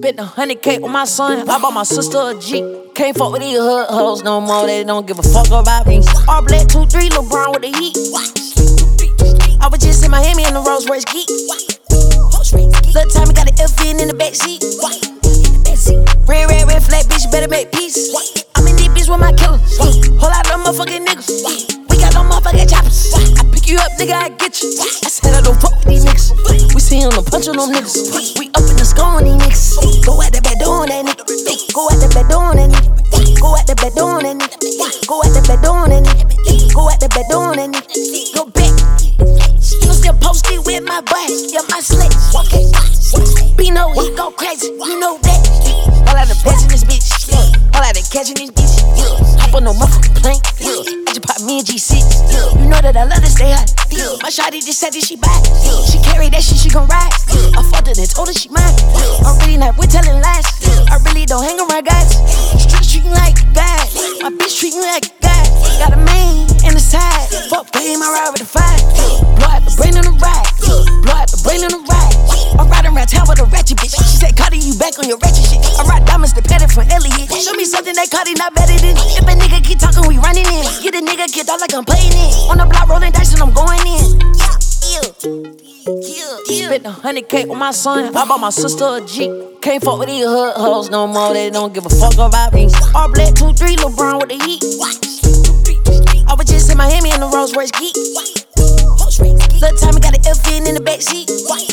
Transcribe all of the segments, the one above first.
Spent 100K with my son. I bought my sister a Jeep. Can't fuck with these hood hoes no more. They don't give a fuck about me. All black 2-3, LeBron with the heat. I was just in Miami in the Rolls Royce geek. Little time got an F in the backseat. Red flag, bitch, better make peace. I'm in deep beats with my killers. Whole lot of motherfucking niggas. We got no motherfucking choppers. I pick you up, nigga, I get you. I said I don't fuck with these niggas. We see him punch on them niggas. We up in the skull on these niggas. Go at the back door on that nigga. Go at the back door on that nigga. Go at the back door on that nigga. Go at the back door on that nigga. Go at the back door on that nigga. Go back. You still posted with my boy. Yeah, my slick. Okay. Bino, he go crazy. You know that. All out of catching this bitch. All out of catching this bitch. Hop on no motherfucking plane. I just pop me and G6. You know that I love to stay hot. My shawty just said that she buy. She carry that shit, she gon' ride. I fucked her and told her she mine. I'm really not with telling lies. I really don't hang around guys. Street treat me like a guy. My bitch treat me like a guy. Got a main in the side. Fuck pay my ride with the fire. Blow out the brain on the ride. Blow out the brain on the ride. I'm riding around town with a ratchet bitch. She said, Cardi, you back on your ratchet shit. I ride diamonds dependent from Elliot. Show me something that Cardi not better than. If a nigga keep talking, we running in. Get a nigga kicked out like I'm playing in. On the block rolling dice and I'm going in. Spent 100K with my son. I bought my sister a Jeep. Can't fuck with these hood hoes no more. They don't give a fuck about me. All black 2-3, LeBron with the heat. I was just in Miami in the Rolls Royce geek. Little time got an F in the backseat.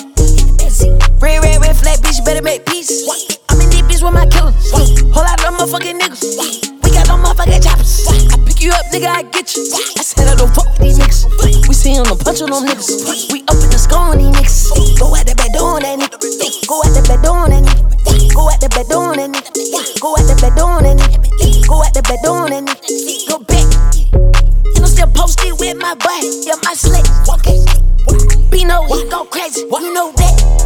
Red flag, bitch, better make peace. I'm in deep beats with my killers. Whole lot of motherfucking niggas. We got no motherfucking choppers. I pick you up, nigga, I get you. I said I don't fuck with these niggas. We see him punch on them niggas. We up in the skull on these niggas. Go at the back door on that nigga. Go at the back door on that nigga. Go at the back door on that nigga. Go at the back door on that nigga. Go at the back door on that nigga. Go back. You know, still posted with my boy. Yeah, my slick. Okay. Bino, he go crazy. You know that.